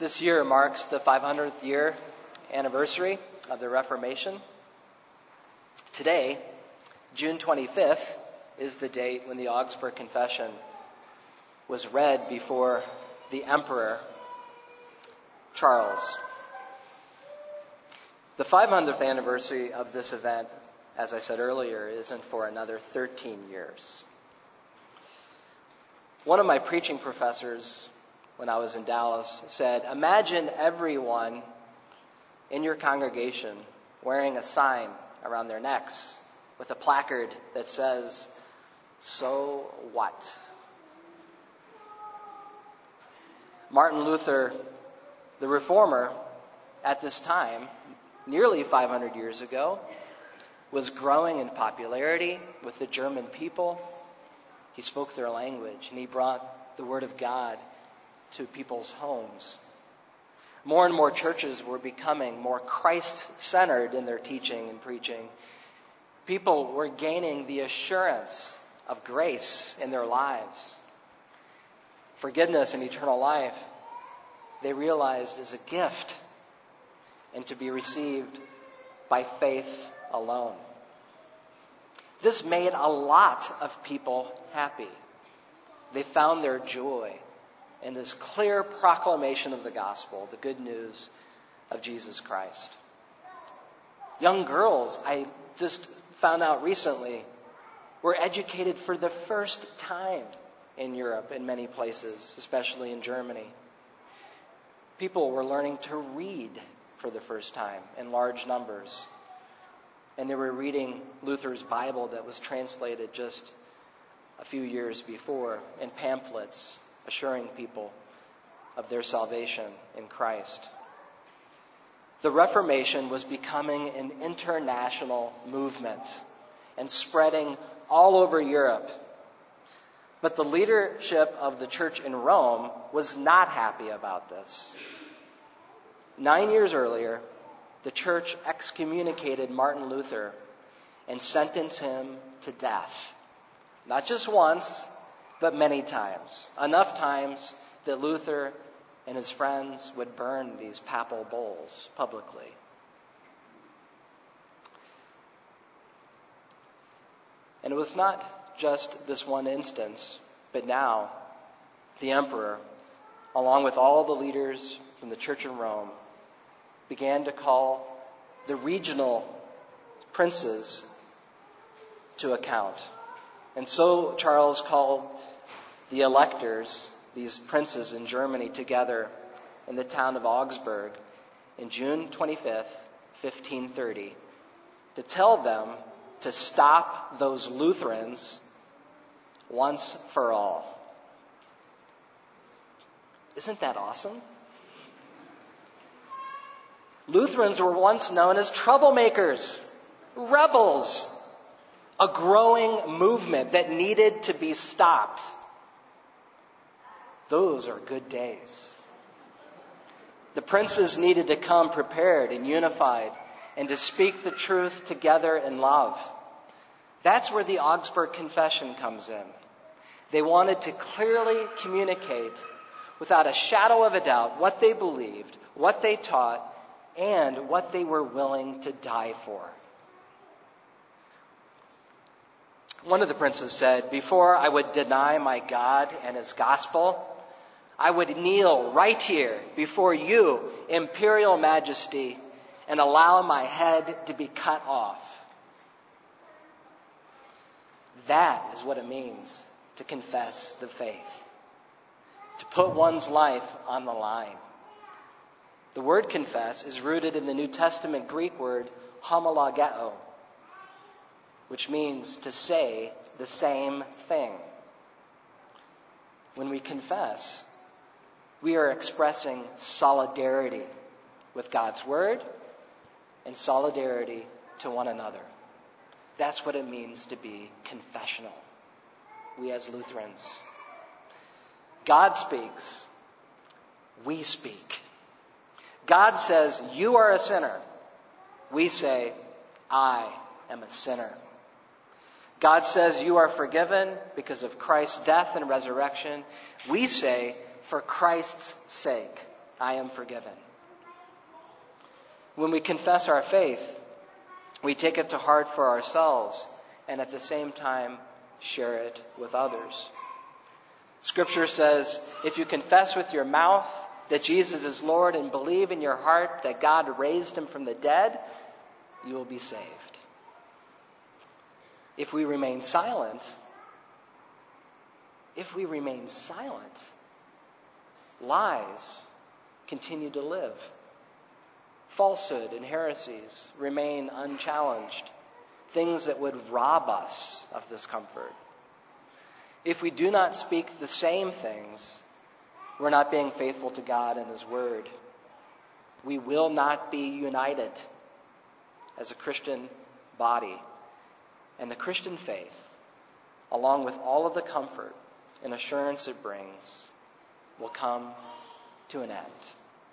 This year marks the 500th year anniversary of the Reformation. Today, June 25th, is the date when the Augsburg Confession was read before the Emperor Charles. The 500th anniversary of this event, as I said earlier, isn't for another 13 years. One of my preaching professors when I was in Dallas said, imagine everyone in your congregation wearing a sign around their necks with a placard that says, "So what?" Martin Luther, the reformer, at this time, nearly 500 years ago, was growing in popularity with the German people. He spoke their language, and he brought the Word of God to people's homes. More and more churches were becoming more Christ-centered in their teaching and preaching. People were gaining the assurance of grace in their lives. Forgiveness and eternal life, they realized, is a gift and to be received by faith alone. This made a lot of people happy. They found their joy in this clear proclamation of the gospel, the good news of Jesus Christ. Young girls, I just found out recently, were educated for the first time in Europe in many places, especially in Germany. People were learning to read for the first time in large numbers. And they were reading Luther's Bible that was translated just a few years before in pamphlets assuring people of their salvation in Christ. The Reformation was becoming an international movement and spreading all over Europe. But the leadership of the church in Rome was not happy about this. 9 years earlier, the church excommunicated Martin Luther and sentenced him to death. Not just once, but many times. Enough times that Luther and his friends would burn these papal bulls publicly. And it was not just this one instance, but now the emperor, along with all the leaders from the church in Rome, began to call the regional princes to account. And so Charles called the electors, these princes in Germany, together in the town of Augsburg in June 25th, 1530, to tell them to stop those Lutherans once for all. Isn't that awesome? Lutherans were once known as troublemakers, rebels, a growing movement that needed to be stopped. Those are good days. The princes needed to come prepared and unified and to speak the truth together in love. That's where the Augsburg Confession comes in. They wanted to clearly communicate without a shadow of a doubt what they believed, what they taught, and what they were willing to die for. One of the princes said, "Before I would deny my God and his gospel, I would kneel right here before you, imperial majesty, and allow my head to be cut off." That is what it means to confess the faith, to put one's life on the line. The word confess is rooted in the New Testament Greek word homologeo, which means to say the same thing. When we confess, we are expressing solidarity with God's word and solidarity to one another. That's what it means to be confessional. We as Lutherans. God speaks. We speak. God says, "You are a sinner." We say, "I am a sinner." God says, "You are forgiven because of Christ's death and resurrection." We say, "For Christ's sake, I am forgiven. When we confess our faith, we take it to heart for ourselves and at the same time share it with others. Scripture says, if you confess with your mouth that Jesus is Lord and believe in your heart that God raised him from the dead, you will be saved. If we remain silent, lies continue to live. Falsehood and heresies remain unchallenged, things that would rob us of this comfort. If we do not speak the same things, we're not being faithful to God and his word. We will not be united as a Christian body. And the Christian faith, along with all of the comfort and assurance it brings, will come to an end.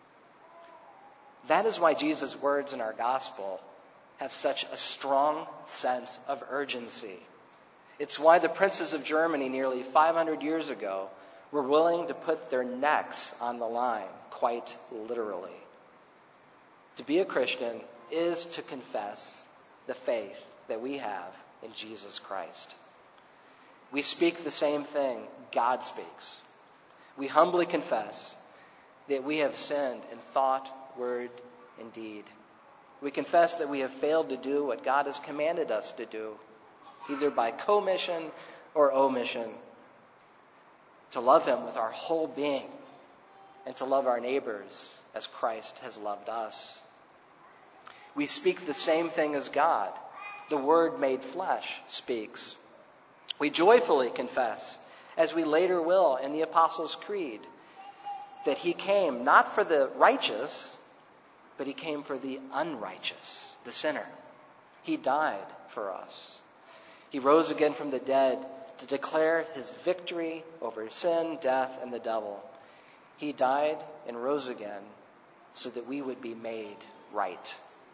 That is why Jesus' words in our gospel have such a strong sense of urgency. It's why the princes of Germany nearly 500 years ago were willing to put their necks on the line, quite literally. To be a Christian is to confess the faith that we have in Jesus Christ. We speak the same thing God speaks. We humbly confess that we have sinned in thought, word, and deed. We confess that we have failed to do what God has commanded us to do, either by commission or omission, to love him with our whole being and to love our neighbors as Christ has loved us. We speak the same thing as God, the Word made flesh, speaks. We joyfully confess, as we later will in the Apostles' Creed, that he came not for the righteous, but he came for the unrighteous, the sinner. He died for us. He rose again from the dead to declare his victory over sin, death, and the devil. He died and rose again so that we would be made right.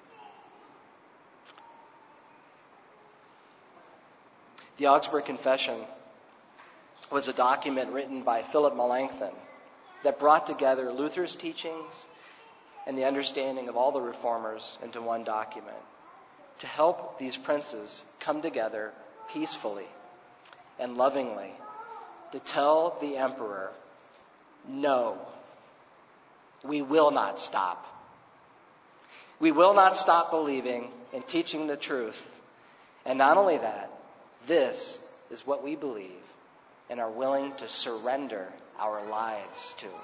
The Augsburg Confession was a document written by Philip Melanchthon that brought together Luther's teachings and the understanding of all the reformers into one document to help these princes come together peacefully and lovingly to tell the emperor, no, we will not stop. We will not stop believing and teaching the truth. And not only that, this is what we believe and are willing to surrender our lives to.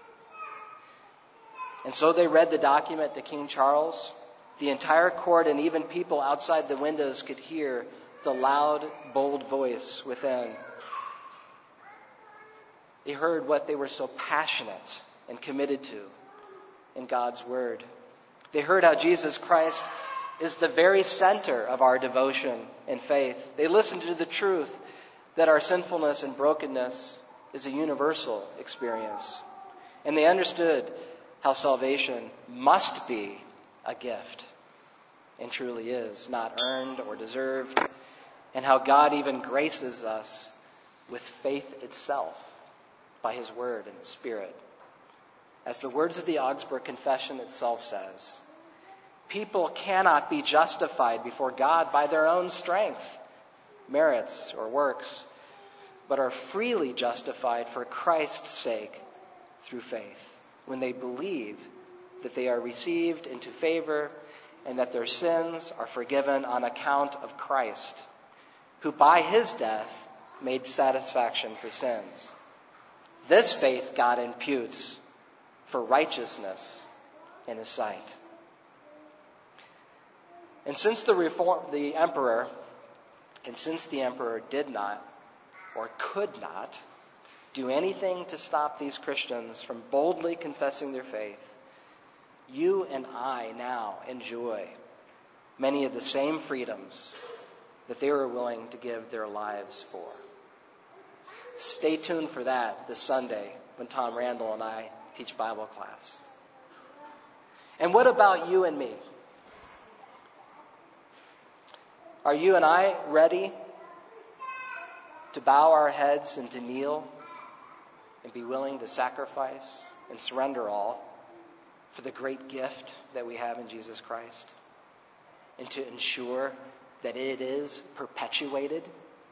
And so they read the document to King Charles. The entire court and even people outside the windows could hear the loud, bold voice within. They heard what they were so passionate and committed to in God's Word. They heard how Jesus Christ is the very center of our devotion and faith. They listened to the truth that our sinfulness and brokenness is a universal experience. And they understood how salvation must be a gift, and truly is, not earned or deserved, and how God even graces us with faith itself by his word and his spirit. As the words of the Augsburg Confession itself says, people cannot be justified before God by their own strength, merits, or works, but are freely justified for Christ's sake through faith, when they believe that they are received into favor and that their sins are forgiven on account of Christ, who by his death made satisfaction for sins. This faith God imputes for righteousness in his sight. And since the emperor did not or could not do anything to stop these Christians from boldly confessing their faith, you and I now enjoy many of the same freedoms that they were willing to give their lives for. Stay tuned for that this Sunday when Tom Randall and I teach Bible class. And what about you and me? Are you and I ready to bow our heads and to kneel and be willing to sacrifice and surrender all for the great gift that we have in Jesus Christ and to ensure that it is perpetuated?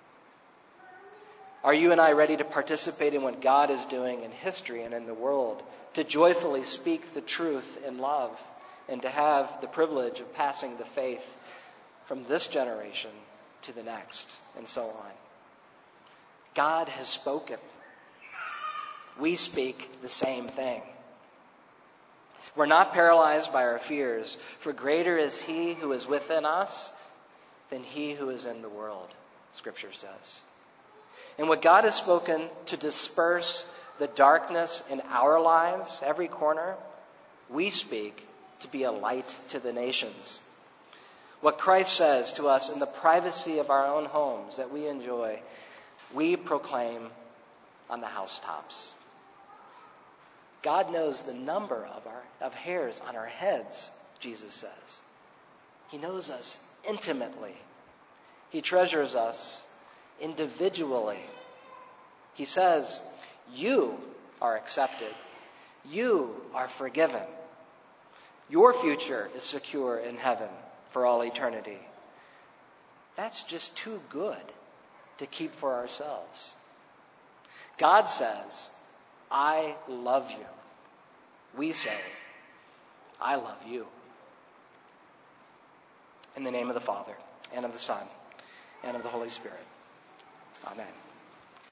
Are you and I ready to participate in what God is doing in history and in the world, to joyfully speak the truth in love, and to have the privilege of passing the faith from this generation to the next, and so on? God has spoken. We speak the same thing. We're not paralyzed by our fears, for greater is He who is within us than he who is in the world, Scripture says. And what God has spoken to disperse the darkness in our lives, every corner, we speak to be a light to the nations. What Christ says to us in the privacy of our own homes that we enjoy, we proclaim on the housetops. God knows the number of hairs on our heads, Jesus says. He knows us intimately. He treasures us individually. He says, you are accepted. You are forgiven. Your future is secure in heaven for all eternity. That's just too good to keep for ourselves. God says, I love you. We say, I love you. In the name of the Father, and of the Son, and of the Holy Spirit. Amen.